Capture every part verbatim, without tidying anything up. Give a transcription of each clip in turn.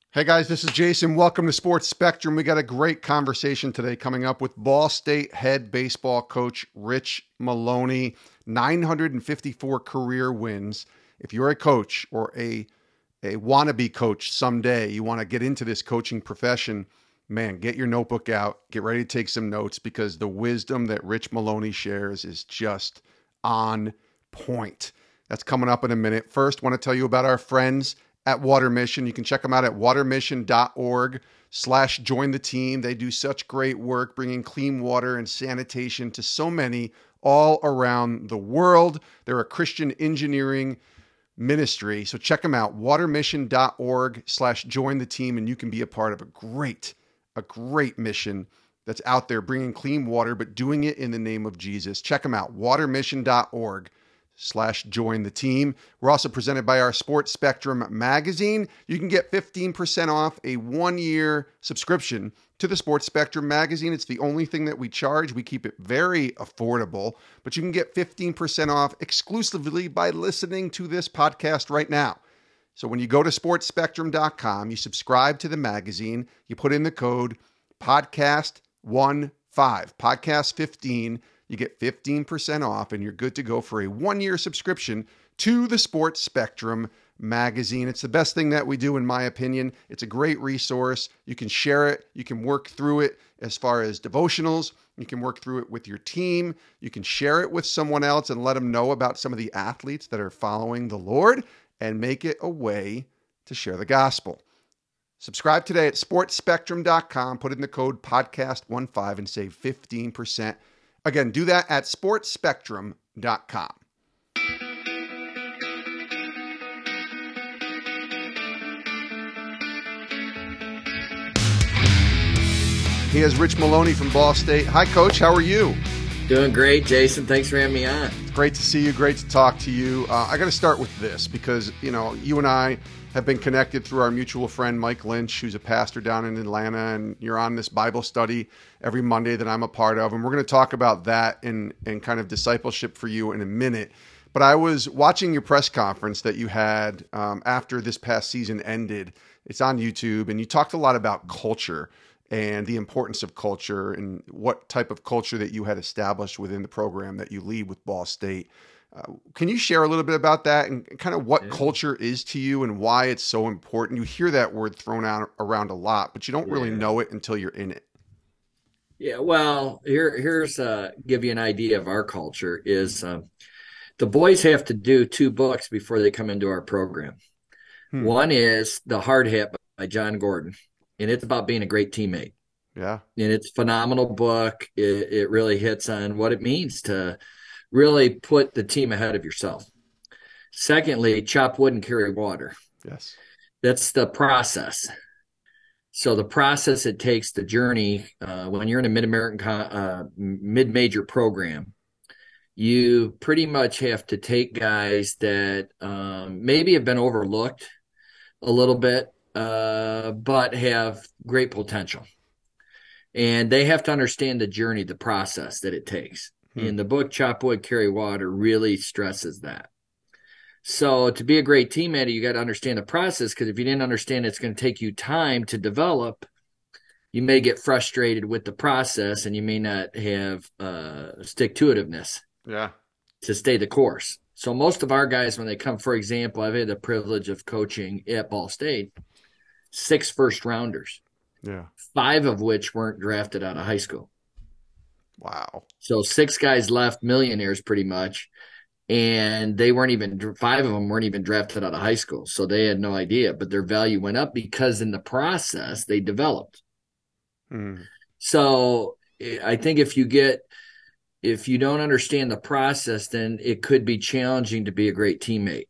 Hey guys, this is Jason. Welcome to Sports Spectrum. We got a great conversation today coming up with Ball State head baseball coach Rich Maloney. nine hundred fifty-four career wins. If you're a coach or a, a wannabe coach someday, you want to get into this coaching profession, man, get your notebook out. Get ready to take some notes because the wisdom that Rich Maloney shares is just on point. That's coming up in a minute. First, want to tell you about our friends at Water Mission. You can check them out at watermission.org slash join the team. They do such great work bringing clean water and sanitation to so many all around the world. They're a Christian engineering ministry. So check them out, watermission.org slash join the team, and you can be a part of a great, a great mission that's out there bringing clean water, but doing it in the name of Jesus. Check them out, watermission.org slash join the team. We're also presented by our Sports Spectrum magazine. You can get fifteen percent off a one-year subscription to the Sports Spectrum magazine. It's the only thing that we charge. We keep it very affordable, but you can get fifteen percent off exclusively by listening to this podcast right now. So when you go to sports spectrum dot com, you subscribe to the magazine, you put in the code podcast fifteen, podcast fifteen, you get fifteen percent off and you're good to go for a one-year subscription to the Sports Spectrum magazine. It's the best thing that we do, in my opinion. It's a great resource. You can share it. You can work through it as far as devotionals. You can work through it with your team. You can share it with someone else and let them know about some of the athletes that are following the Lord and make it a way to share the gospel. Subscribe today at sports spectrum dot com. Put in the code podcast fifteen and save fifteen percent. Again, do that at sports spectrum dot com. Here's Rich Maloney from Ball State. Hi, Coach. How are you? Doing great, Jason. Thanks for having me on. It's great to see you. Great to talk to you. Uh, I got to start with this because, you know, you and I have been connected through our mutual friend, Mike Lynch, who's a pastor down in Atlanta, and you're on this Bible study every Monday that I'm a part of. And we're going to talk about that and, and kind of discipleship for you in a minute. But I was watching your press conference that you had um, after this past season ended. It's on YouTube, and you talked a lot about culture and the importance of culture and what type of culture that you had established within the program that you lead with Ball State. Uh, can you share a little bit about that and kind of what Yeah. culture is to you and why it's so important? You hear that word thrown out around a lot, but you don't really Yeah. know it until you're in it. Yeah, well, here here's uh give you an idea of our culture is um, the boys have to do two books before they come into our program. Hmm. One is The Hard Hat by John Gordon, and it's about being a great teammate. Yeah. And it's a phenomenal book. It, it really hits on what it means to really put the team ahead of yourself. Secondly, Chop Wood and Carry Water. Yes. That's the process. So the process it takes, the journey, uh, when you're in a mid-American, uh, mid-major program, you pretty much have to take guys that um, maybe have been overlooked a little bit, uh, but have great potential. And they have to understand the journey, the process that it takes. Hmm. In the book, Chop Wood, Carry Water really stresses that. So to be a great teammate, you got to understand the process, because if you didn't understand it's going to take you time to develop, you may get frustrated with the process and you may not have uh, stick-to-itiveness Yeah. to stay the course. So most of our guys, when they come, for example, I've had the privilege of coaching at Ball State, six first-rounders, Yeah. five of which weren't drafted out of high school. Wow. So six guys left millionaires pretty much. And they weren't even, five of them weren't even drafted out of high school. So they had no idea, but their value went up because in the process they developed. Hmm. So I think if you get, if you don't understand the process, then it could be challenging to be a great teammate.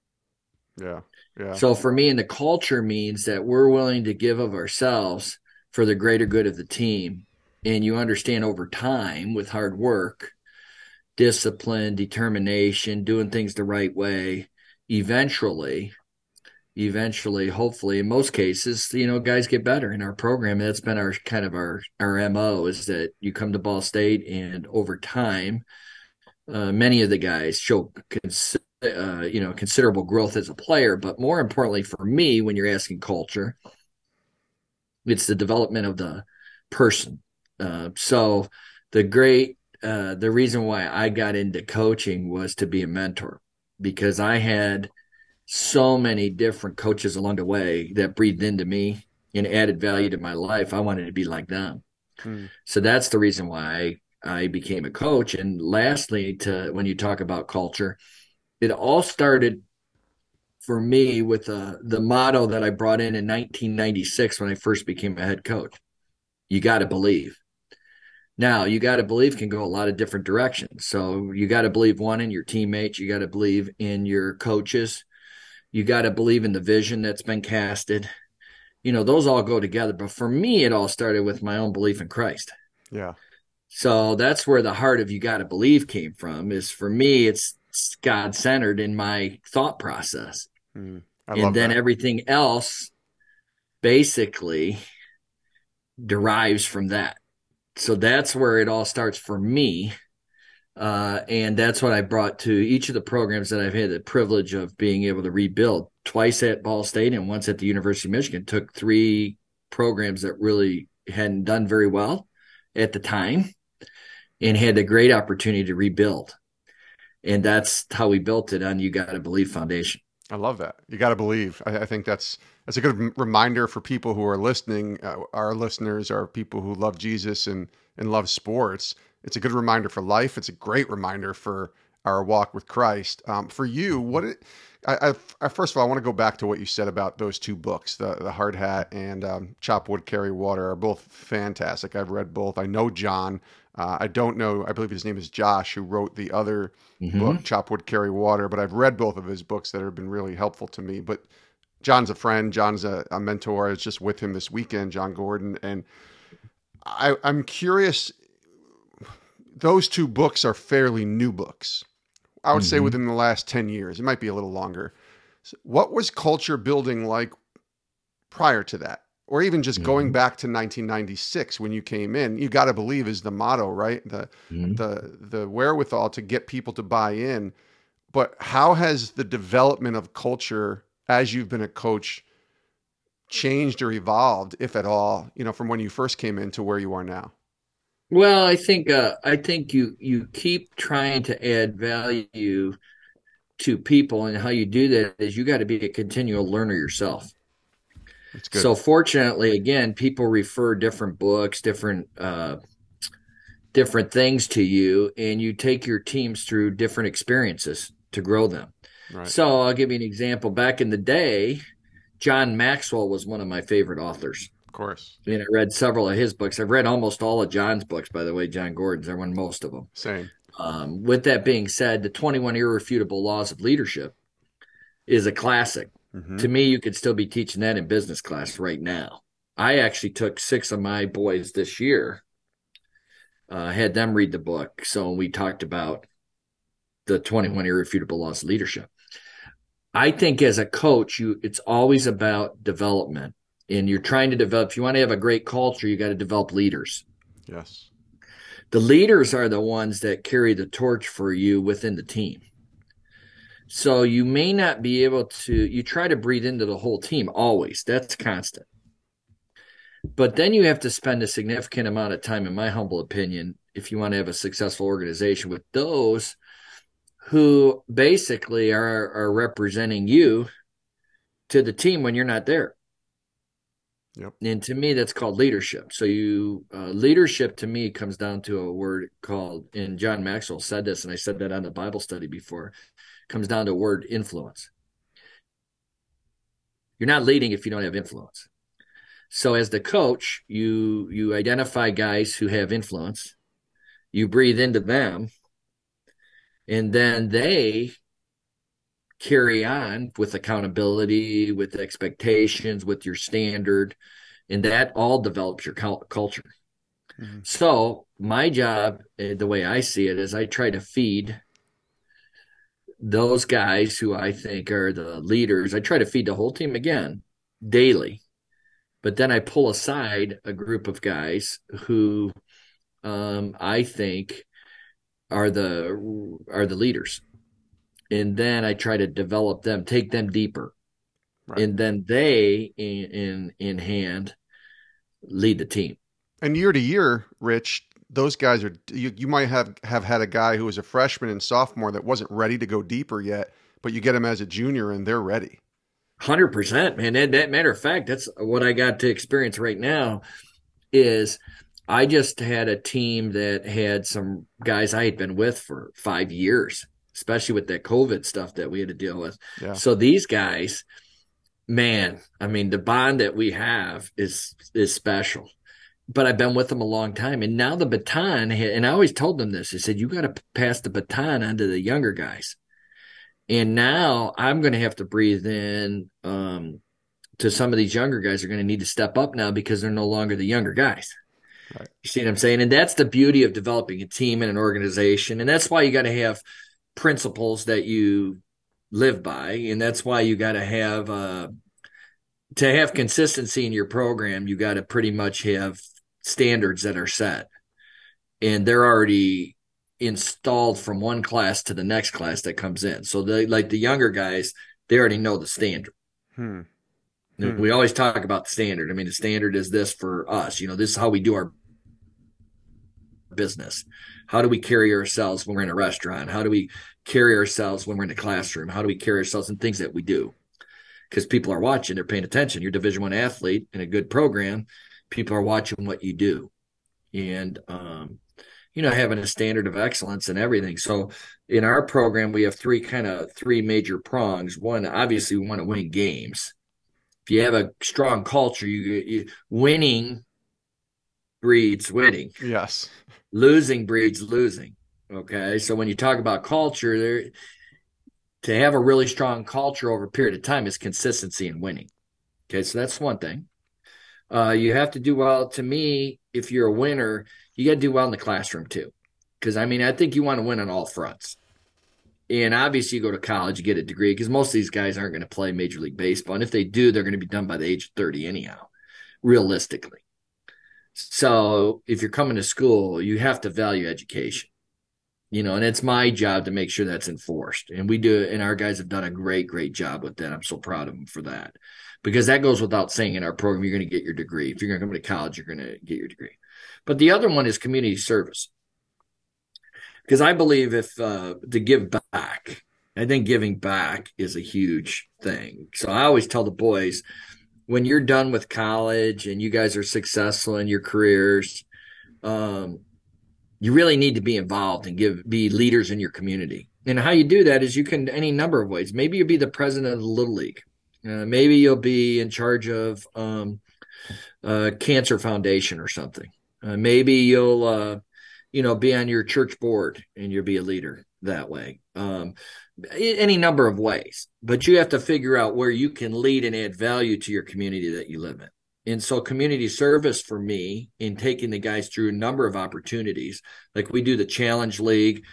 Yeah. Yeah. So for me, and the culture means that we're willing to give of ourselves for the greater good of the team. And you understand over time with hard work, discipline, determination, doing things the right way, eventually, eventually, hopefully, in most cases, you know, guys get better in our program. That's been our kind of our, our M O is that you come to Ball State and over time, uh, many of the guys show, cons- uh, you know, considerable growth as a player. But more importantly for me, when you're asking culture, It's the development of the person. Uh, so the great, uh, the reason why I got into coaching was to be a mentor, because I had so many different coaches along the way that breathed into me and added value to my life. I wanted to be like them. Hmm. So that's the reason why I, I became a coach. And lastly, to when you talk about culture, it all started for me with uh, the motto that I brought in in nineteen ninety-six when I first became a head coach. You got to believe. Now, you got to believe can go a lot of different directions. So you got to believe, one, in your teammates. You got to believe in your coaches. You got to believe in the vision that's been casted. You know, those all go together. But for me, it all started with my own belief in Christ. Yeah. So that's where the heart of you got to believe came from. Is for me, it's God centered in my thought process. Hmm. I And love then that. everything else basically derives from that. So that's where it all starts for me. Uh, and that's what I brought to each of the programs that I've had the privilege of being able to rebuild, twice at Ball State and once at the University of Michigan. Took three programs that really hadn't done very well at the time and had a great opportunity to rebuild. And that's how we built it on You Gotta Believe Foundation. I love that. You got to believe. I, I think that's that's a good m- reminder for people who are listening. Uh, our listeners are people who love Jesus and and love sports. It's a good reminder for life. It's a great reminder for our walk with Christ. Um, for you, what it, I, I, I first of all, I want to go back to what you said about those two books, the the Hard Hat and um, Chop Wood, Carry Water, are both fantastic. I've read both. I know John. Uh, I don't know. I believe his name is Josh, who wrote the other book, Mm-hmm. Chop Wood, Carry Water. But I've read both of his books that have been really helpful to me. But John's a friend. John's a, a mentor. I was just with him this weekend, John Gordon, and I, I'm curious. Those two books are fairly new books. I would say Mm-hmm. within the last ten years. It might be a little longer. So what was culture building like prior to that? Or even just going Mm-hmm. back to nineteen ninety-six when you came in? You got to believe is the motto, right? The Mm-hmm. the the wherewithal to get people to buy in. But how has the development of culture as you've been a coach changed or evolved, if at all, you know, from when you first came in to where you are now? Well, I think uh, I think you you keep trying to add value to people, and how you do that is you got to be a continual learner yourself. That's good. So fortunately, again, people refer different books, different uh, different things to you, and you take your teams through different experiences to grow them. Right. So I'll give you an example. Back in the day, John Maxwell was one of my favorite authors. Of course. And I read several of his books. I've read almost all of John's books, by the way, John Gordon's. I read most of them. Same. Um, with that being said, the twenty-one Irrefutable Laws of Leadership is a classic. Mm-hmm. To me, you could still be teaching that in business class right now. I actually took six of my boys this year, uh, had them read the book. So we talked about the twenty-one Irrefutable Laws of Leadership. I think as a coach, you it's always about development. And you're trying to develop, if you want to have a great culture, you got to develop leaders. Yes. The leaders are the ones that carry the torch for you within the team. So you may not be able to, you try to breathe into the whole team always. That's constant. But then you have to spend a significant amount of time, in my humble opinion, if you want to have a successful organization, with those who basically are, are representing you to the team when you're not there. Yep. And to me, that's called leadership. So you uh, leadership to me comes down to a word called, and John Maxwell said this, and I said that on the Bible study before, comes down to a word influence. You're not leading if you don't have influence. So as the coach, you you identify guys who have influence, you breathe into them, and then they carry on with accountability, with expectations, with your standard, and that all develops your culture. Mm-hmm. So my job, the way I see it, is I try to feed those guys who I think are the leaders. I try to feed the whole team again daily, but then I pull aside a group of guys who um, I think are the are the leaders, and then I try to develop them, take them deeper, Right. and then they in in, in hand lead the team. And year to year, Rich, those guys are you, you might have, have had a guy who was a freshman and sophomore that wasn't ready to go deeper yet, but you get him as a junior and they're ready. one hundred percent, man. That, that matter of fact, that's what I got to experience right now is I just had a team that had some guys I had been with for five years, especially with that COVID stuff that we had to deal with. Yeah. So these guys, man, I mean, the bond that we have is is special. But I've been with them a long time, and now the baton. And I always told them this. I said, "You got to pass the baton on to the younger guys." And now I'm going to have to breathe in um, to some of these younger guys are going to need to step up now because they're no longer the younger guys. Right. You see what I'm saying? And that's the beauty of developing a team and an organization. And that's why you got to have principles that you live by. And that's why you got to have, uh, to have consistency in your program, you got to pretty much have standards that are set. And they're already installed from one class to the next class that comes in. So they, like the younger guys, they already know the standard. Hmm. Hmm. We always talk about the standard. I mean, the standard is this for us. You know, this is how we do our business. How do we carry ourselves when we're in a restaurant? How do we carry ourselves when we're in a classroom? How do we carry ourselves in things that we do? Because people are watching, they're paying attention. You're a Division One athlete in a good program. People are watching what you do. And, um, you know, having a standard of excellence and everything. So in our program, we have three kind of three major prongs. One, obviously, we want to win games. If you have a strong culture, you, you winning breeds winning. Yes. Losing breeds losing. Okay. So when you talk about culture, there to have a really strong culture over a period of time is consistency in winning. Okay. So that's one thing. Uh, you have to do well. To me, if you're a winner, you got to do well in the classroom too. Because, I mean, I think you want to win on all fronts. And obviously, you go to college, you get a degree, because most of these guys aren't going to play Major League Baseball. And if they do, they're going to be done by the age of thirty anyhow, realistically. So if you're coming to school, you have to value education. You know, and it's my job to make sure that's enforced. And we do, and our guys have done a great, great job with that. I'm so proud of them for that. Because that goes without saying in our program, you're going to get your degree. If you're going to come to college, you're going to get your degree. But the other one is community service. Because I believe if uh, to give back, I think giving back is a huge thing. So I always tell the boys, when you're done with college and you guys are successful in your careers, um, you really need to be involved and give be leaders in your community. And how you do that is you can any number of ways. Maybe you'll be the president of the Little League. Uh, maybe you'll be in charge of um, uh, Cancer Foundation or something. Uh, maybe you'll, uh, you know, be on your church board and you'll be a leader that way. Um, any number of ways. But you have to figure out where you can lead and add value to your community that you live in. And so community service for me in taking the guys through a number of opportunities, like we do the Challenge League,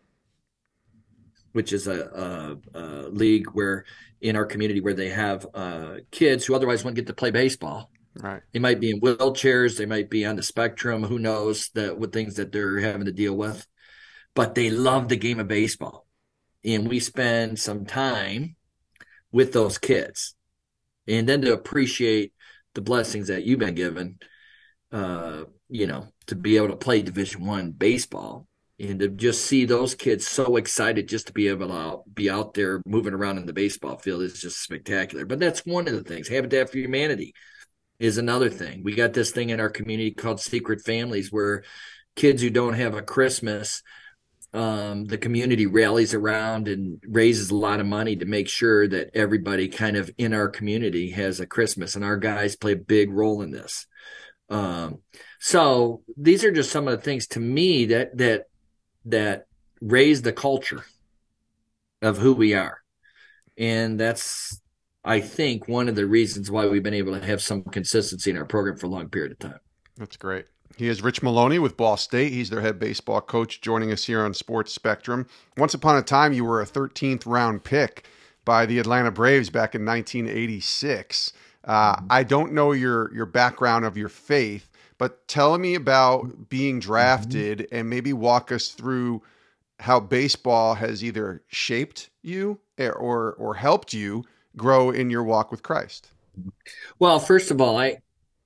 which is a, a, a league where in our community where they have uh, kids who otherwise wouldn't get to play baseball. Right. They might be in wheelchairs. They might be on the spectrum. Who knows that with things that they're having to deal with, but they love the game of baseball. And we spend some time with those kids and then to appreciate the blessings that you've been given, uh, you know, to be able to play Division One baseball and to just see those kids so excited just to be able to be out there moving around in the baseball field is just spectacular. But that's one of the things. Habitat for Humanity is another thing. We got this thing in our community called Secret Families where kids who don't have a Christmas, um, the community rallies around and raises a lot of money to make sure that everybody kind of in our community has a Christmas, and our guys play a big role in this. Um, so these are just some of the things to me that, that, that raise the culture of who we are. And that's, I think, one of the reasons why we've been able to have some consistency in our program for a long period of time. That's great. He is Rich Maloney with Ball State. He's their head baseball coach, joining us here on Sports Spectrum. Once upon a time, you were a thirteenth round pick by the Atlanta Braves back in nineteen eighty-six. Uh, I don't know your your background of your faith, but tell me about being drafted mm-hmm. and maybe walk us through how baseball has either shaped you or or helped you grow in your walk with Christ. Well, first of all, I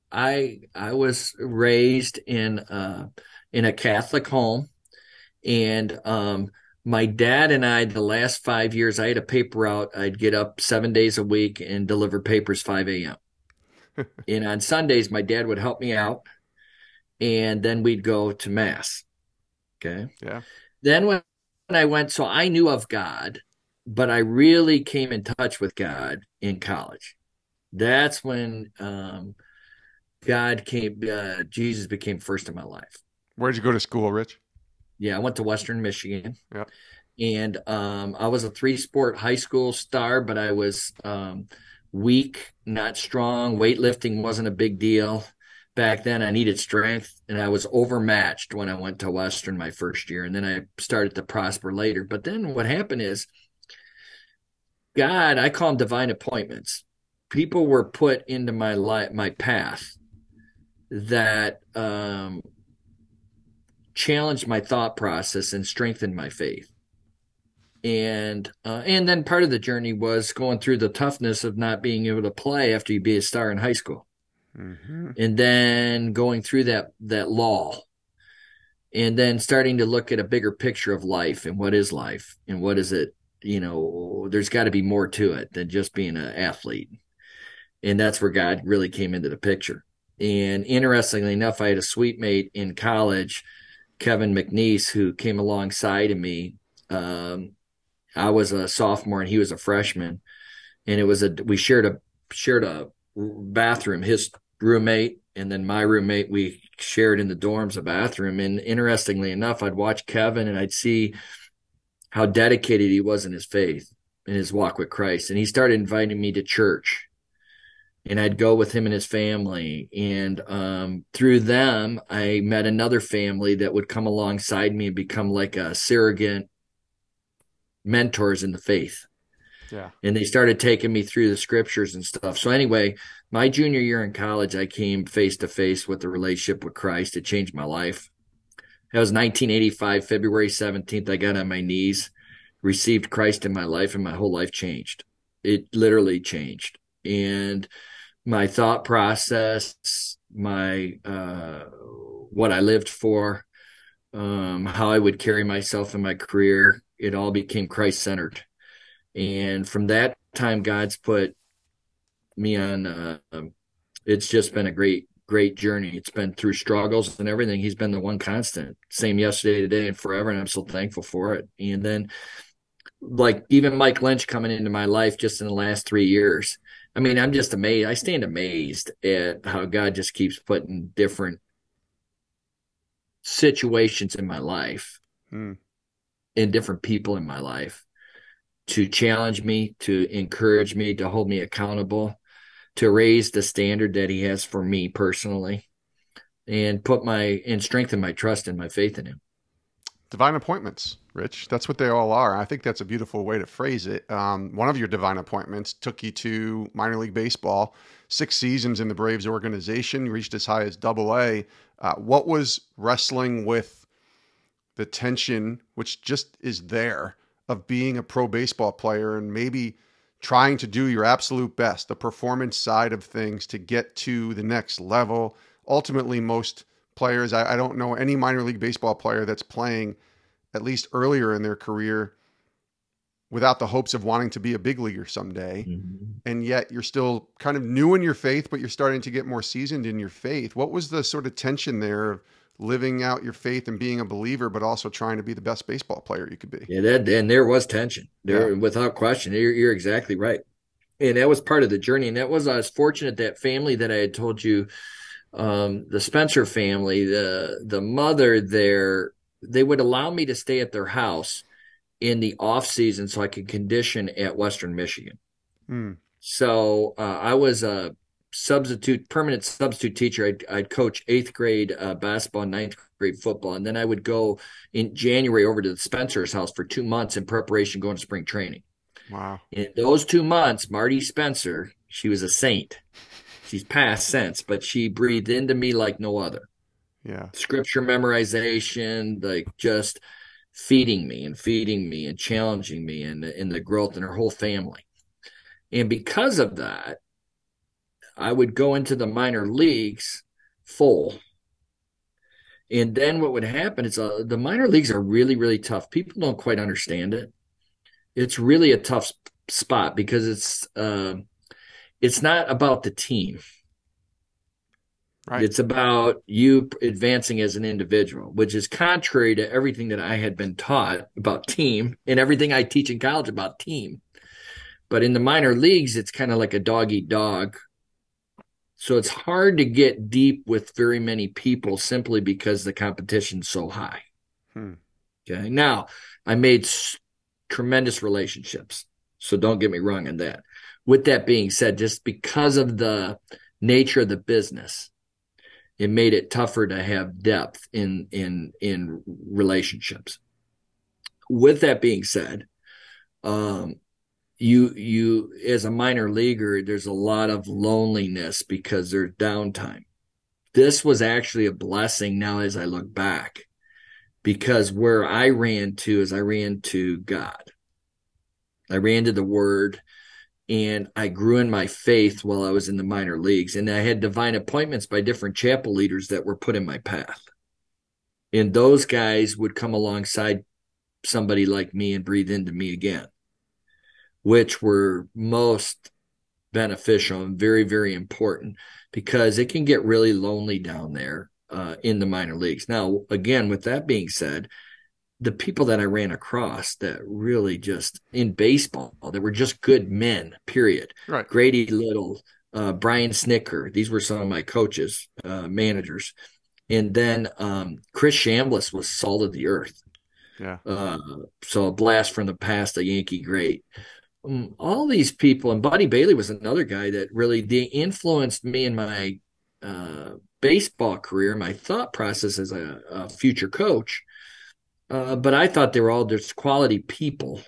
I I was raised in uh in a Catholic home, and um my dad and I, the last five years, I had a paper route. I'd get up seven days a week and deliver papers five a m. And on Sundays, my dad would help me out, and then we'd go to mass. Okay. Yeah. Then when I went, so I knew of God, but I really came in touch with God in college. That's when um, God came, uh, Jesus became first in my life. Where'd you go to school, Rich? Yeah, I went to Western Michigan, Yeah. and um, I was a three sport high school star, but I was um, weak, not strong. Weightlifting wasn't a big deal. Back then, I needed strength, and I was overmatched when I went to Western my first year, and then I started to prosper later. But then what happened is, God, I call them divine appointments. People were put into my life, my path that um, challenged my thought process and strengthened my faith. And uh, and then part of the journey was going through the toughness of not being able to play after you be a star in high school, Mm-hmm. and then going through that that lull, and then starting to look at a bigger picture of life and what is life and what is it. You know, there's got to be more to it than just being an athlete, and that's where God really came into the picture. And interestingly enough, I had a suite mate in college, Kevin McNeese, who came alongside of me. Um, I was a sophomore and he was a freshman, and it was a we shared a shared a bathroom. His roommate and then my roommate, we shared in the dorms a bathroom. And interestingly enough, I'd watch Kevin and I'd see how dedicated he was in his faith, in his walk with Christ. And he started inviting me to church, and I'd go with him and his family. And um, through them, I met another family that would come alongside me and become like a surrogate mentors in the faith. Yeah. And they started taking me through the scriptures and stuff. So anyway, my junior year in college, I came face to face with the relationship with Christ. It changed my life. That was nineteen eighty-five, February seventeenth. I got on my knees, received Christ in my life, and my whole life changed. It literally changed. And my thought process, my uh, what I lived for, um, how I would carry myself in my career, it all became Christ centered. And from that time, God's put me on. Uh, um, it's just been a great, great journey. It's been through struggles and everything. He's been the one constant, same yesterday, today, and forever. And I'm so thankful for it. And then, like, even Mike Lynch coming into my life just in the last three years. I mean, I'm just amazed. I stand amazed at how God just keeps putting different situations in my life Mm. and different people in my life to challenge me, to encourage me, to hold me accountable, to raise the standard that he has for me personally, and put my and strengthen my trust and my faith in him. Divine appointments, Rich. That's what they all are. I think that's a beautiful way to phrase it. Um, one of your divine appointments took you to minor league baseball, six seasons in the Braves organization. You reached as high as double A. Uh, what was wrestling with the tension, which just is there, of being a pro baseball player and maybe trying to do your absolute best, the performance side of things to get to the next level? Ultimately, most players, I, I don't know any minor league baseball player that's playing at least earlier in their career without the hopes of wanting to be a big leaguer someday. Mm-hmm. And yet you're still kind of new in your faith, but you're starting to get more seasoned in your faith. What was the sort of tension there of living out your faith and being a believer, but also trying to be the best baseball player you could be? Yeah, that and there was tension there, Yeah. without question. You're, you're exactly right, and that was part of the journey. And that was I was fortunate that family that I had told you, um, the Spencer family, the the mother there, they would allow me to stay at their house in the off season so I could condition at Western Michigan. Mm. So uh, I was a substitute, permanent substitute teacher. I'd, I'd coach eighth grade uh, basketball, ninth grade football, and then I would go in January over to the Spencer's house for two months in preparation going to spring training. Wow. In those two months, Marty Spencer, she was a saint. She's passed since, but she breathed into me like no other. Yeah. Scripture memorization, like just feeding me and feeding me and challenging me in, in the growth in her whole family. And because of that, I would go into the minor leagues full. And then what would happen is uh, the minor leagues are really, really tough. People don't quite understand it. It's really a tough spot because it's uh, it's not about the team. Right. It's about you advancing as an individual, which is contrary to everything that I had been taught about team and everything I teach in college about team. But in the minor leagues, it's kind of like a dog eat dog. So it's hard to get deep with very many people simply because the competition's so high. Hmm. Okay. Now, I made s- tremendous relationships. So don't get me wrong on that. With that being said, just because of the nature of the business, it made it tougher to have depth in in in relationships. With that being said, um, you you as a minor leaguer, there's a lot of loneliness because there's downtime. This was actually a blessing now as I look back, because where I ran to is I ran to God. I ran to the Word, and I grew in my faith while I was in the minor leagues, and I had divine appointments by different chapel leaders that were put in my path. And those guys would come alongside somebody like me and breathe into me again, which were most beneficial and very, very important because it can get really lonely down there uh, in the minor leagues. Now, again, with that being said, the people that I ran across that really just in baseball, that were just good men, period. Right. Grady Little, uh, Brian Snicker, these were some of my coaches, uh, managers. And then um, Chris Chambliss was salt of the earth. Yeah. Uh, so a blast from the past, a Yankee great. Um, all these people, and Buddy Bailey was another guy that really they influenced me in my uh, baseball career, my thought process as a, a future coach. Uh, but I thought they were all just quality people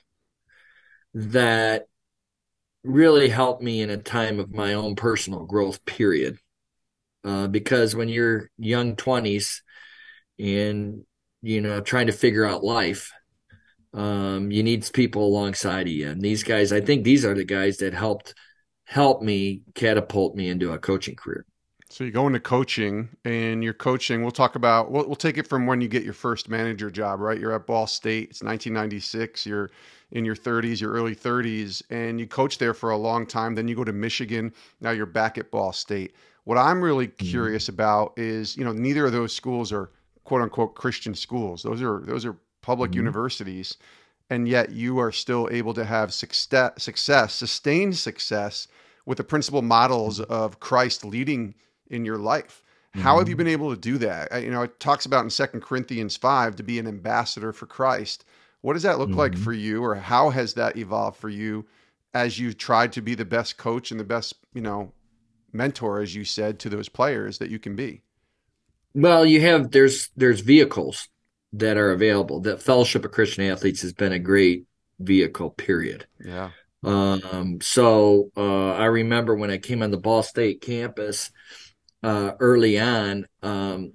that really helped me in a time of my own personal growth, period. Uh, because when you're young twenties and, you know, trying to figure out life, um, you need people alongside of you. And these guys, I think these are the guys that helped help me catapult me into a coaching career. So you go into coaching, and you're coaching. We'll talk about. We'll, we'll take it from when you get your first manager job. Right, you're at Ball State. It's nineteen ninety-six. You're in your thirties, your early thirties, and you coach there for a long time. Then you go to Michigan. Now you're back at Ball State. What I'm really Mm-hmm. curious about is, you know, neither of those schools are quote unquote Christian schools. Those are those are public Mm-hmm. universities, and yet you are still able to have success, success, sustained success with the principal models of Christ leading in your life. How have you Mm-hmm. been able to do that? You know, it talks about in Second Corinthians five to be an ambassador for Christ. What does that look like Mm-hmm. for you, or how has that evolved for you as you tried to be the best coach and the best, you know, mentor, as you said, to those players that you can be? Well, you have there's there's vehicles that are available. That Fellowship of Christian Athletes has been a great vehicle, period. Yeah. Um, so uh, I remember when I came on the Ball State campus uh, early on, um,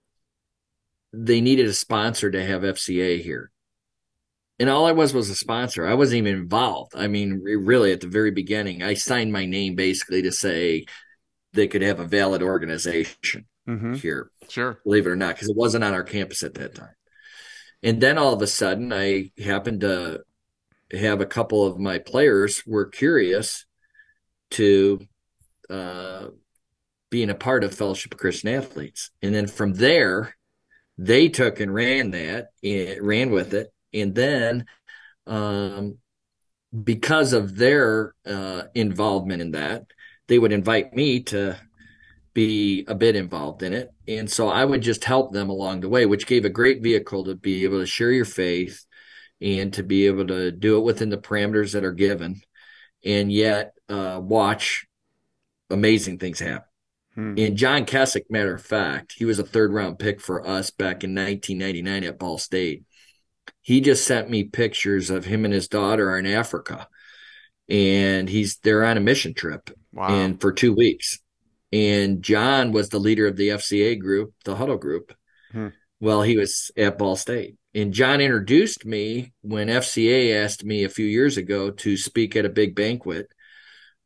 they needed a sponsor to have F C A here. And all I was was a sponsor. I wasn't even involved. I mean, really, at the very beginning, I signed my name basically to say they could have a valid organization Mm-hmm. here, Sure. believe it or not, because it wasn't on our campus at that time. And then all of a sudden, I happened to have a couple of my players were curious to uh, being a part of Fellowship of Christian Athletes. And then from there, they took and ran that, and ran with it. And then um, because of their uh, involvement in that, they would invite me to be a bit involved in it. And so I would just help them along the way, which gave a great vehicle to be able to share your faith and to be able to do it within the parameters that are given and yet uh, watch amazing things happen. Hmm. And John Kessick, matter of fact, he was a third round pick for us back in nineteen ninety-nine at Ball State. He just sent me pictures of him and his daughter are in Africa, and he's they're on a mission trip Wow. and for two weeks. And John was the leader of the F C A group, the huddle group. Hmm. Well, he was at Ball State. And John introduced me when F C A asked me a few years ago to speak at a big banquet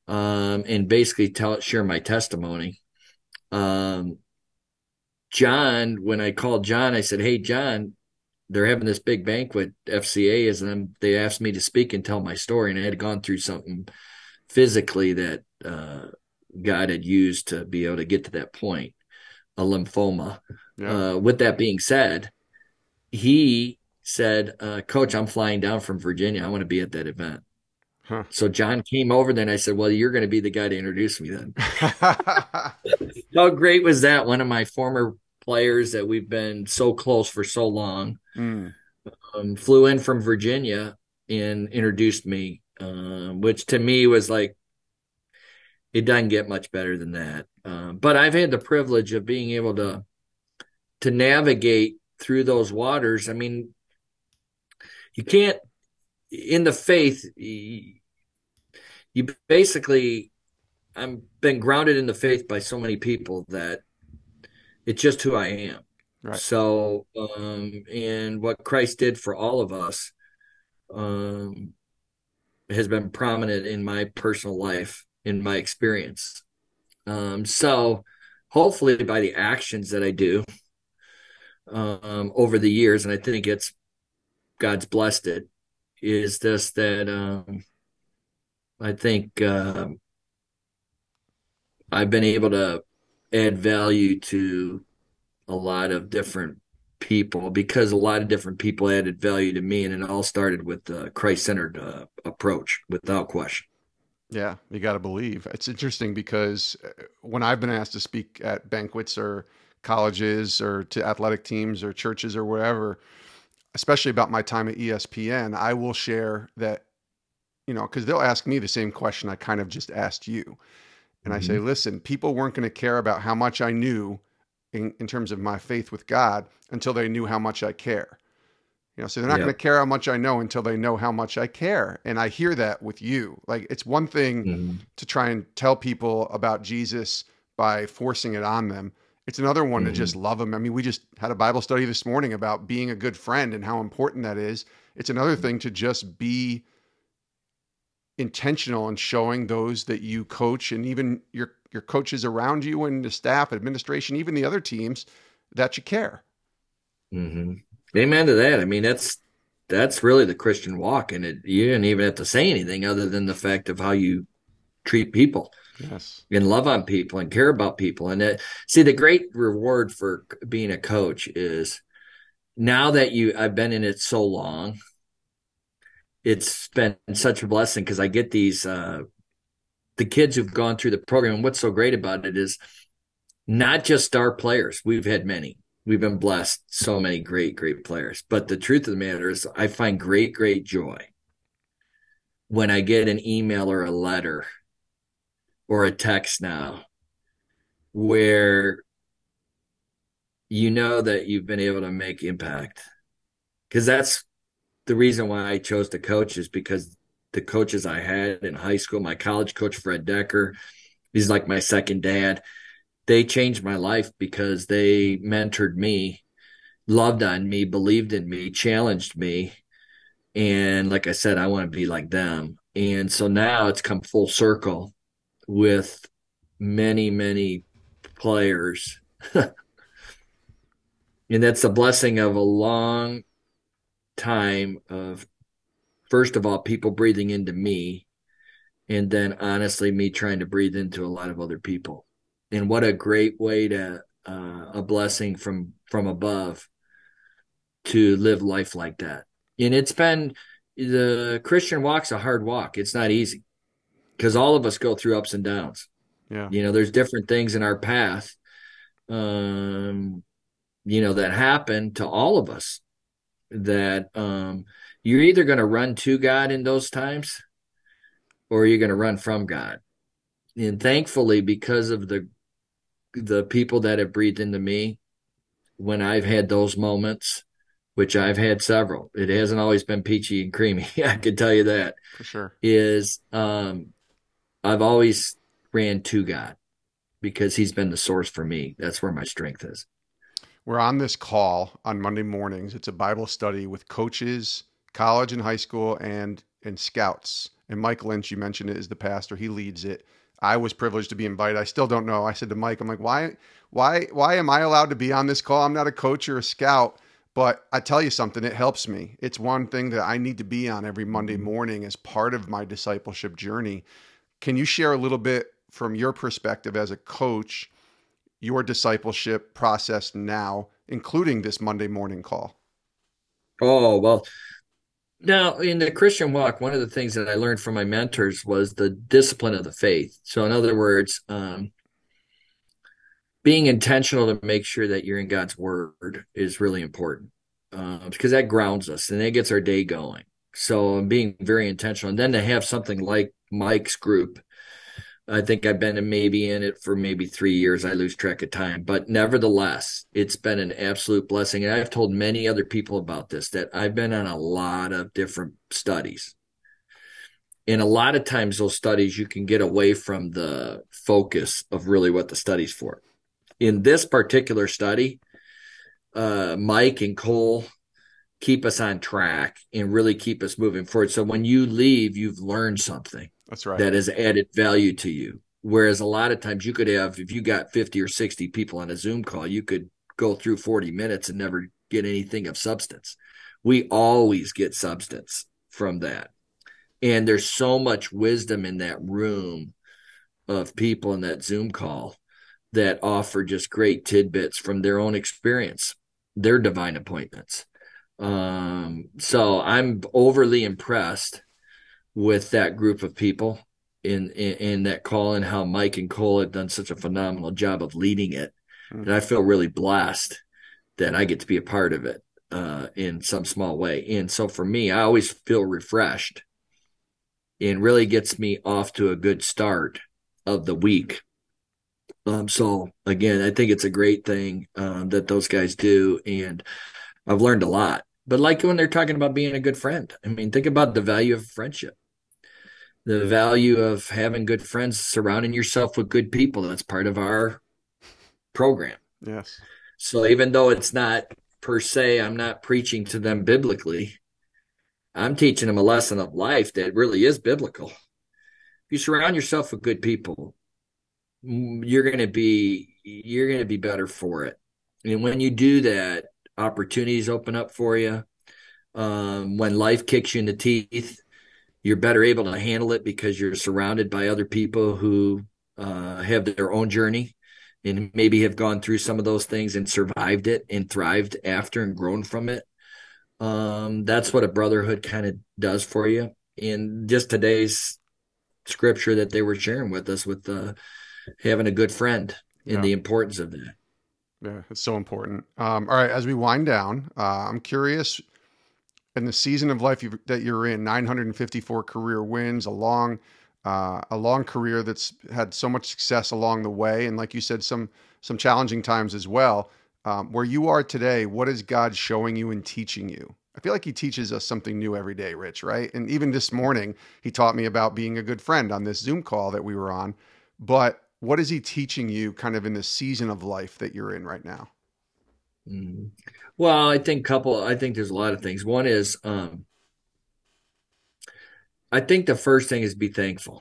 um, and basically tell share my testimony. Um, John, when I called John, I said, "Hey, John, they're having this big banquet. F C A is, and they asked me to speak and tell my story, and I had gone through something physically that uh, God had used to be able to get to that point, a lymphoma. Yeah. Uh, with that being said, he said, uh, Coach, I'm flying down from Virginia. I want to be at that event. Huh. So John came over. Then I said, well, you're going to be the guy to introduce me then. How great was that? One of my former players that we've been so close for so long mm. um, flew in from Virginia and introduced me, um, which to me was like, it doesn't get much better than that. Um, but I've had the privilege of being able to to navigate through those waters. I mean, you can't in the faith. You, you basically, I've been grounded in the faith by so many people that it's just who I am. Right. So, um, and what Christ did for all of us um, has been prominent in my personal life, in my experience. Um, so, hopefully, by the actions that I do um, over the years, and I think it's God's blessed it, is this that um, I think uh, I've been able to add value to a lot of different people because a lot of different people added value to me, and it all started with the Christ-centered uh, approach, without question. Yeah, you got to believe. It's interesting because uh, when I've been asked to speak at banquets or colleges or to athletic teams or churches or wherever, especially about my time at E S P N, I will share that, you know, because they'll ask me the same question I kind of just asked you. And I say, Mm-hmm. listen, people weren't going to care about how much I knew in, in terms of my faith with God until they knew how much I care. You know, so they're not going to Yep. care how much I know until they know how much I care. And I hear that with you. Like, it's one thing Mm-hmm. to try and tell people about Jesus by forcing it on them. It's another one to Mm-hmm. just love them. I mean, we just had a Bible study this morning about being a good friend and how important that is. It's another thing to just be intentional in showing those that you coach and even your your coaches around you and the staff, administration, even the other teams that you care. Mm-hmm. Amen to that. I mean, that's that's really the Christian walk, and it you didn't even have to say anything other than the fact of how you treat people Yes. and love on people and care about people. And that, see, the great reward for being a coach is now that you I've been in it so long, it's been such a blessing because I get these uh the kids who've gone through the program. And what's so great about it is not just star players. We've had many. We've been blessed so many great, great players. But the truth of the matter is I find great, great joy when I get an email or a letter or a text now where you know that you've been able to make impact. Because that's the reason why I chose to coach is because the coaches I had in high school, my college coach, Fred Decker, he's like my second dad. They changed my life because they mentored me, loved on me, believed in me, challenged me. And like I said, I want to be like them. And so now it's come full circle with many, many players. And that's the blessing of a long time of, first of all, people breathing into me. And then honestly, me trying to breathe into a lot of other people. And what a great way to, uh, a blessing from, from above to live life like that. And it's been the Christian walk's a hard walk. It's not easy because all of us go through ups and downs. Yeah. You know, there's different things in our path, um, you know, that happen to all of us that um, you're either going to run to God in those times or you're going to run from God. And thankfully, because of the the people that have breathed into me, when I've had those moments, which I've had several. It hasn't always been peachy and creamy. I can tell you that For sure. is, um, I've always ran to God because he's been the source for me. That's where my strength is. We're on this call on Monday mornings. It's a Bible study with coaches, college and high school, and and scouts And Mike Lynch, you mentioned it, is the pastor. He leads it. I was privileged to be invited. I still don't know. I said to Mike, I'm like, why, why, why am I allowed to be on this call? I'm not a coach or a scout, but I tell you something, it helps me. It's one thing that I need to be on every Monday morning as part of my discipleship journey. Can you share a little bit from your perspective as a coach, your discipleship process now, including this Monday morning call? Oh, well, now in the Christian walk, one of the things that I learned from my mentors was the discipline of the faith. So, in other words, um, being intentional to make sure that you're in God's word is really important, uh, because that grounds us and that gets our day going. So, being very intentional. And then to have something like Mike's group, I think I've been in maybe in it for maybe three years. I lose track of time, but nevertheless, it's been an absolute blessing. And I've told many other people about this, that I've been on a lot of different studies. And a lot of times those studies, you can get away from the focus of really what the study's for. In this particular study, uh, Mike and Cole keep us on track and really keep us moving forward. So when you leave, you've learned something. That's right. That has added value to you. Whereas a lot of times you could have, if you got fifty or sixty people on a Zoom call, you could go through forty minutes and never get anything of substance. We always get substance from that. And there's so much wisdom in that room of people in that Zoom call that offer just great tidbits from their own experience, their divine appointments. Um, so I'm overly impressed with that group of people in, in, in that call, and how Mike and Cole have done such a phenomenal job of leading it. Mm-hmm. And I feel really blessed that I get to be a part of it uh, in some small way. And so for me, I always feel refreshed, and really gets me off to a good start of the week. Um, so again, I think it's a great thing um, that those guys do. And I've learned a lot. But like when they're talking about being a good friend, I mean, think about the value of friendship. The value of having good friends, surrounding yourself with good people. That's part of our program. Yes. So even though it's not per se, I'm not preaching to them biblically, I'm teaching them a lesson of life that really is biblical. If you surround yourself with good people, you're going to be, you're going to be better for it. And when you do that, opportunities open up for you. Um, when life kicks you in the teeth, you're better able to handle it because you're surrounded by other people who uh, have their own journey and maybe have gone through some of those things and survived it and thrived after and grown from it. Um, that's what a brotherhood kind of does for you. In just today's scripture that they were sharing with us, with uh, having a good friend and yeah. the importance of that. Yeah, it's so important. Um, all right, as we wind down, uh, I'm curious, in the season of life you've, that you're in, nine hundred fifty-four career wins, a long, uh, a long career that's had so much success along the way, and like you said, some some challenging times as well. Um, where you are today, what is God showing you and teaching you? I feel like He teaches us something new every day, Rich. Right? And even this morning, He taught me about being a good friend on this Zoom call that we were on. But what is He teaching you, kind of in the season of life that you're in right now? Mm. Well, I think couple, I think there's a lot of things. One is, um, I think the first thing is be thankful.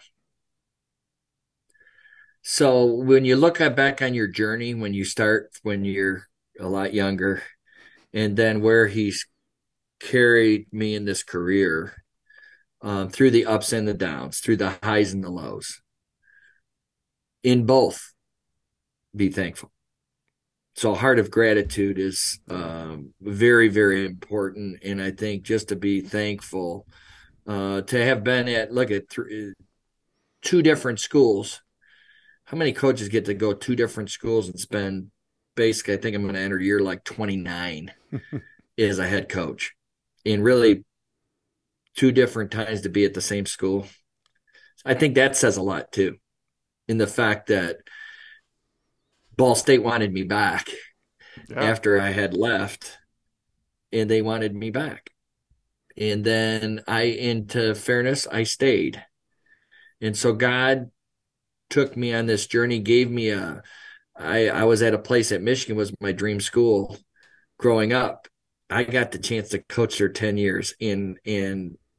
So when you look at back on your journey, when you start, when you're a lot younger, and then where He's carried me in this career, um, through the ups and the downs, through the highs and the lows, in both, be thankful. So a heart of gratitude is um, very, very important. And I think just to be thankful, uh, to have been at, look at th- two different schools. How many coaches get to go two different schools and spend, basically, I think I'm going to enter year like twenty-nine as a head coach. And really two different times to be at the same school. I think that says a lot too, in the fact that Ball State wanted me back yeah. after I had left, and they wanted me back. And then I, into fairness, I stayed. And so God took me on this journey, gave me a, I, I was at a place at Michigan, was my dream school growing up. I got the chance to coach there ten years, and, and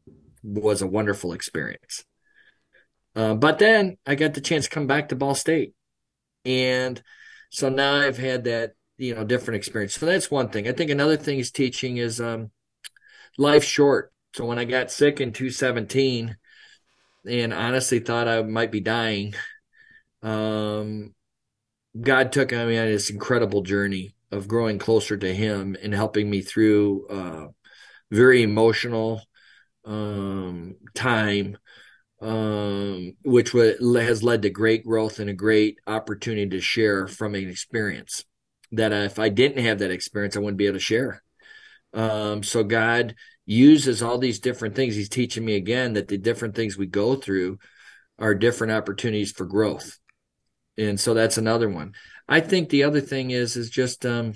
was a wonderful experience. Uh, but then I got the chance to come back to Ball State. And so now I've had that, you know, different experience. So that's one thing. I think another thing he's teaching is um, life's short. So when I got sick in two seventeen and honestly thought I might be dying, um, God took me on this incredible journey of growing closer to him and helping me through uh, very emotional um, time, um, which w- has led to great growth and a great opportunity to share from an experience that if I didn't have that experience, I wouldn't be able to share. Um, so God uses all these different things. He's teaching me again that the different things we go through are different opportunities for growth. And so that's another one. I think the other thing is, is just um,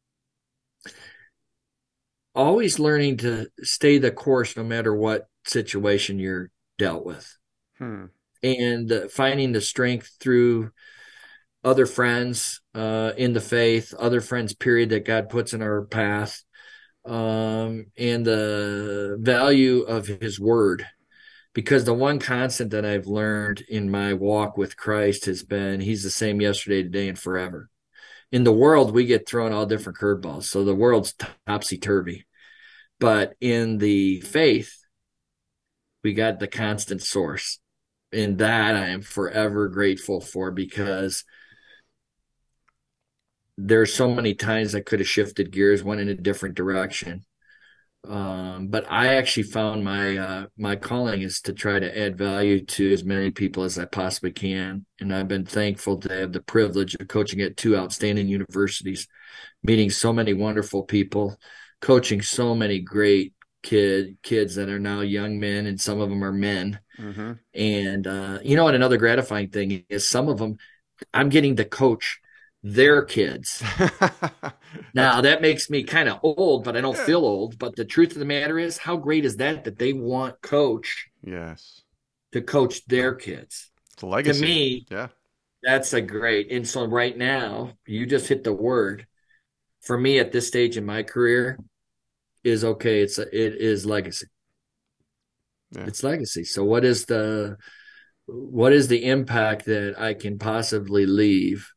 always learning to stay the course no matter what situation you're dealt with. Hmm. And uh, finding the strength through other friends uh, in the faith, other friends, period, that God puts in our path, um, and the value of his word. Because the one constant that I've learned in my walk with Christ has been he's the same yesterday, today, and forever. In the world, we get thrown all different curveballs. So the world's topsy-turvy. But in the faith, we got the constant source. And that I am forever grateful for, because there's so many times I could have shifted gears, went in a different direction. Um, but I actually found my uh, my calling is to try to add value to as many people as I possibly can. And I've been thankful to have the privilege of coaching at two outstanding universities, meeting so many wonderful people, coaching so many great kid kids that are now young men, and some of them are men. Mm-hmm. And uh, you know what? Another gratifying thing is some of them I'm getting to coach their kids. Now that makes me kind of old, but I don't feel old. But the truth of the matter is, how great is that, that they want coach Yes. to coach their kids? It's a To legacy. me, Yeah. that's a great. And so right now, you just hit the word. For me at this stage in my career is okay. It's a, it is legacy. Yeah. It's legacy. So what is the what is the impact that I can possibly leave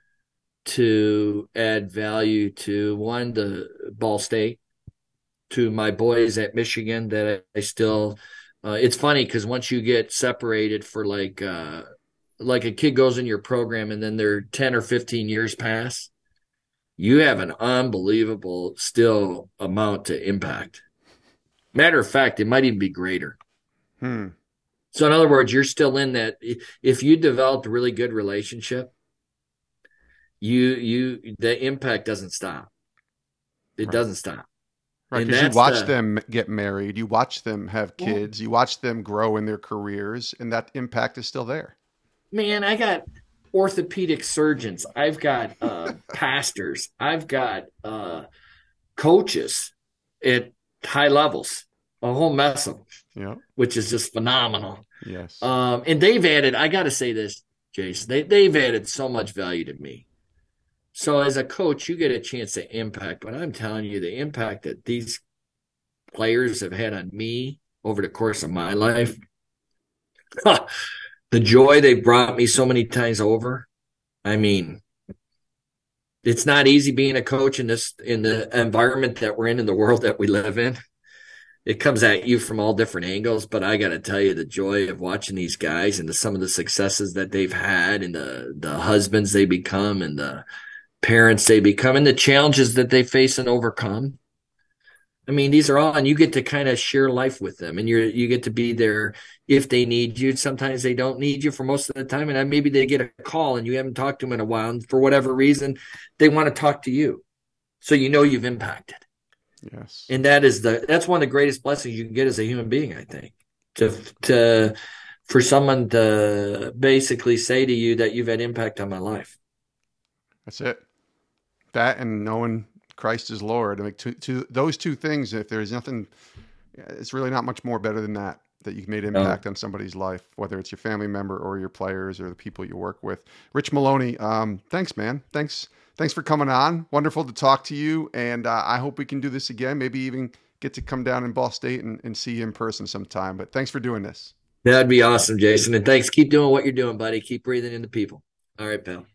to add value to, one, the Ball State, to my boys at Michigan that I still, uh, it's funny because once you get separated for like, uh, like a kid goes in your program and then they're ten or fifteen years pass, you have an unbelievable still amount to impact. Matter of fact, it might even be greater. Hmm. So in other words, you're still in that. If you developed a really good relationship, you, you, the impact doesn't stop. It Right. doesn't stop. Right. And Because you that's watch the, them get married, you watch them have kids, you watch them grow in their careers, and that impact is still there. man, I got orthopedic surgeons. I've got uh, pastors. I've got uh, coaches at high levels, a whole mess of them, Yeah. which is just phenomenal. Yes. Um, and they've added, I got to say this, Jason, they, they've added so much value to me. So as a coach, you get a chance to impact, but I'm telling you, the impact that these players have had on me over the course of my life, the joy they brought me so many times over. I mean, it's not easy being a coach in this, in the environment that we're in, in the world that we live in. It comes at you from all different angles, but I got to tell you, the joy of watching these guys and the, some of the successes that they've had, and the the husbands they become, and the parents they become, and the challenges that they face and overcome. I mean, these are all, and you get to kind of share life with them, and you're you get to be there if they need you. Sometimes they don't need you for most of the time, and maybe they get a call and you haven't talked to them in a while, and for whatever reason, they want to talk to you, so you know you've impacted. Yes. And that is the that's one of the greatest blessings you can get as a human being, I think. To to for someone to basically say to you that you've had impact on my life. That's it. That and knowing Christ is Lord. I mean, two, two, those two things, if there's nothing, it's really not much more better than that, that you've made No. impact on somebody's life, whether it's your family member or your players or the people you work with. Rich Maloney, um, thanks, man. Thanks. Thanks for coming on. Wonderful to talk to you. And uh, I hope we can do this again, maybe even get to come down in Ball State and, and see you in person sometime. But thanks for doing this. That'd be awesome, Jason. And thanks. Keep doing what you're doing, buddy. Keep breathing into people. All right, pal.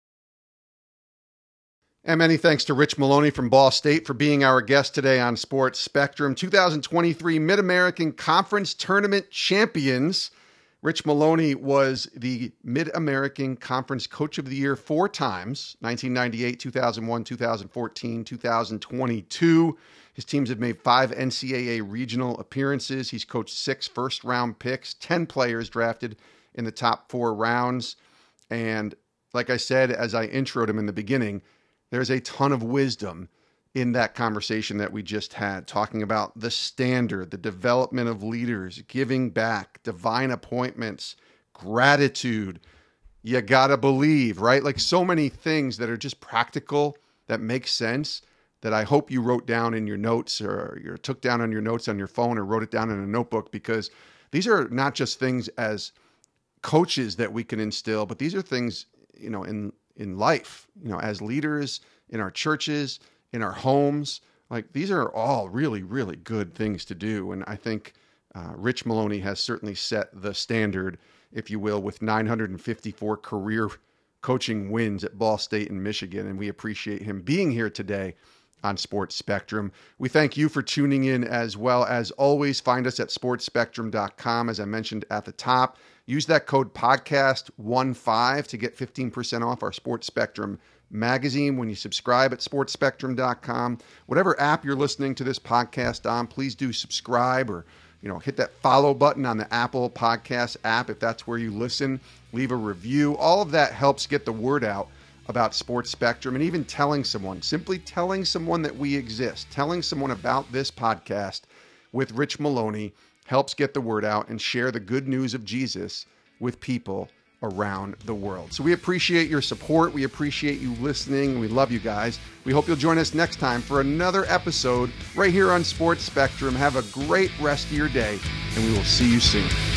And many thanks to Rich Maloney from Ball State for being our guest today on Sports Spectrum. two thousand twenty-three Mid-American Conference Tournament champions. Rich Maloney was the Mid-American Conference Coach of the Year four times, nineteen ninety-eight, two thousand one, two thousand fourteen, two thousand twenty-two. His teams have made five N C double A regional appearances. He's coached six first-round picks, ten players drafted in the top four rounds. And like I said, as I introed him in the beginning, there's a ton of wisdom in that conversation that we just had, talking about the standard, the development of leaders, giving back, divine appointments, gratitude. You gotta believe, right? Like so many things that are just practical, that make sense, that I hope you wrote down in your notes or you took down on your notes on your phone or wrote it down in a notebook, because these are not just things as coaches that we can instill, but these are things, you know, in, in life, you know, as leaders in our churches, in our homes. Like these are all really, really good things to do. And I think uh, Rich Maloney has certainly set the standard, if you will, with nine hundred fifty-four career coaching wins at Ball State and Michigan. And we appreciate him being here today on Sports Spectrum. We thank you for tuning in as well. As always, find us at sports spectrum dot com. As I mentioned at the top, use that code podcast fifteen to get fifteen percent off our Sports Spectrum magazine when you subscribe at sports spectrum dot com. Whatever app you're listening to this podcast on, please do subscribe, or you know, hit that follow button on the Apple Podcast app if that's where you listen. Leave a review. All of that helps get the word out about Sports Spectrum, and even telling someone, simply telling someone that we exist, telling someone about this podcast with Rich Maloney helps get the word out and share the good news of Jesus with people around the world. So we appreciate your support. We appreciate you listening. We love you guys. We hope you'll join us next time for another episode right here on Sports Spectrum. Have a great rest of your day, and we will see you soon.